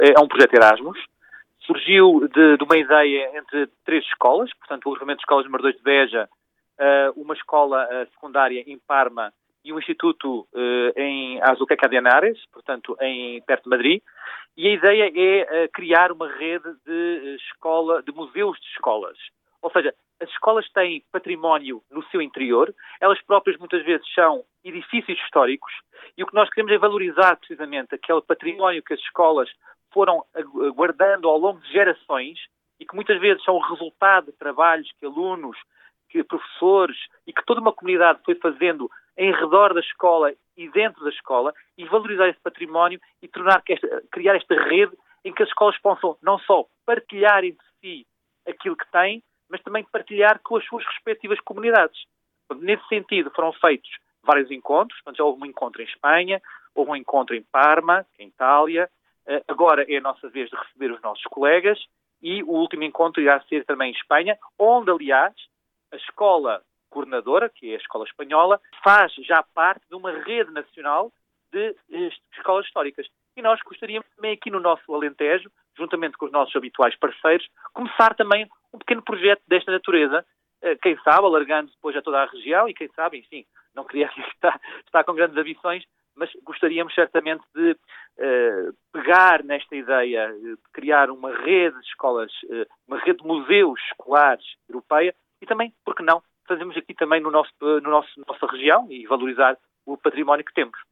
é um projeto Erasmus. Surgiu de uma ideia entre 3 escolas, portanto, o agrupamento de escolas número 2 de Beja, uma escola secundária em Parma e um instituto em Azuqueca de Henares, portanto, perto de Madrid. E a ideia é criar uma rede de museus de escolas. Ou seja, as escolas têm património no seu interior, elas próprias muitas vezes são edifícios históricos, e o que nós queremos é valorizar precisamente aquele património que as escolas foram guardando ao longo de gerações e que muitas vezes são o resultado de trabalhos que alunos, que professores e que toda uma comunidade foi fazendo em redor da escola e dentro da escola, e valorizar esse património e criar esta rede em que as escolas possam não só partilhar entre si aquilo que têm, mas também partilhar com as suas respectivas comunidades. Nesse sentido, foram feitos vários encontros. Portanto, já houve um encontro em Espanha, houve um encontro em Parma, em Itália. Agora é a nossa vez de receber os nossos colegas, e o último encontro irá ser também em Espanha, onde, aliás, a escola coordenadora, que é a escola espanhola, faz já parte de uma rede nacional de escolas históricas. E nós gostaríamos também aqui no nosso Alentejo, juntamente com os nossos habituais parceiros, começar também um pequeno projeto desta natureza, quem sabe, alargando depois a toda a região, e quem sabe, enfim, não queria estar com grandes ambições, mas gostaríamos certamente de pegar nesta ideia de criar uma rede de escolas, uma rede de museus escolares europeia, e também, por que não, fazemos aqui também nossa região e valorizar o património que temos.